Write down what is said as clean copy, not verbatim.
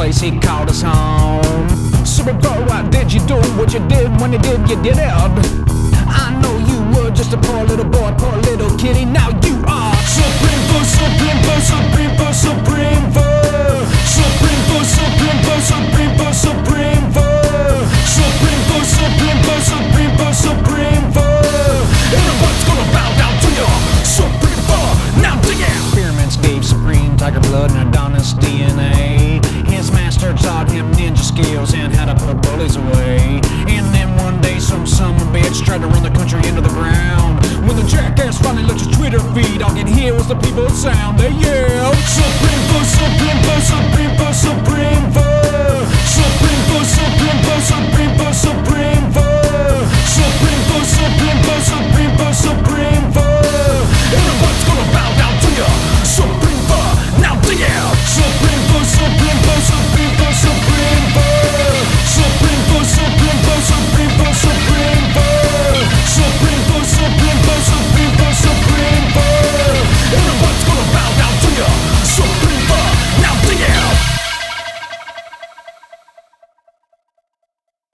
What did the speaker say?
place he called his home. Super Bowl, why did you do what you did when you did it? I know you were just a poor little boy, poor little kitty. Now you are Supreme for Supreme for Supreme for Supreme for Supreme for Supreme for Supreme for Supreme for Supreme for Supreme for Supreme for Supreme for. Everyone's gonna bow down to you. Supreme for now to you. Experiments gave Supreme tiger blood and Adonis DNA. His master taught him ninja skills and how to put bullies away. And then one day some son of a bitch tried to run the country into the ground. When the jackass finally looked his Twitter feed, all you hear was the people sound. They yelled Supreme for Supreme for Supreme for Supreme for